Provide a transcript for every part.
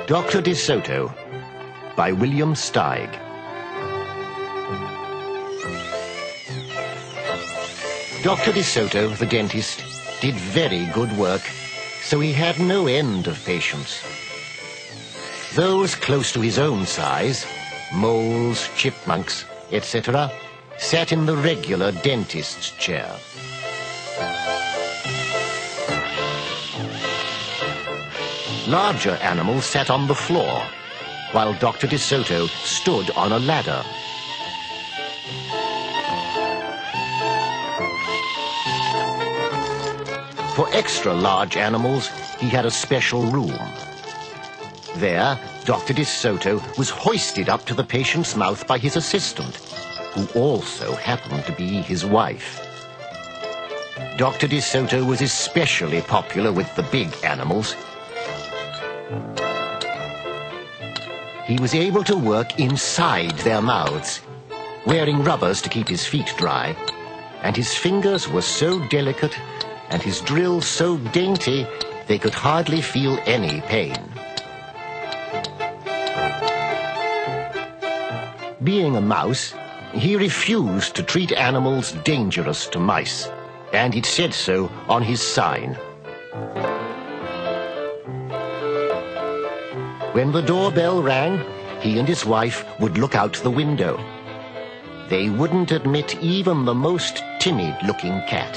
Dr. DeSoto by William Steig. Dr. DeSoto, the dentist, did very good work, so he had no end of patients. Those close to his own size, moles, chipmunks, etc., sat in the regular dentist's chair. Larger animals sat on the floor, while Dr. DeSoto stood on a ladder. For extra large animals, he had a special room. There, Dr. DeSoto was hoisted up to the patient's mouth by his assistant, who also happened to be his wife. Dr. DeSoto was especially popular with the big animals. He was able to work inside their mouths, wearing rubbers to keep his feet dry, and his fingers were so delicate and his drills so dainty they could hardly feel any pain. Being a mouse, he refused to treat animals dangerous to mice, and it said so on his sign. When the doorbell rang, he and his wife would look out the window. They wouldn't admit even the most timid-looking cat.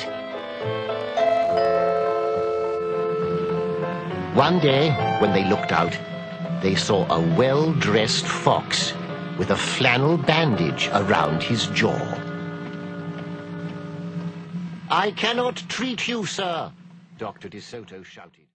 One day, when they looked out, they saw a well-dressed fox with a flannel bandage around his jaw. "I cannot treat you, sir," Dr. DeSoto shouted.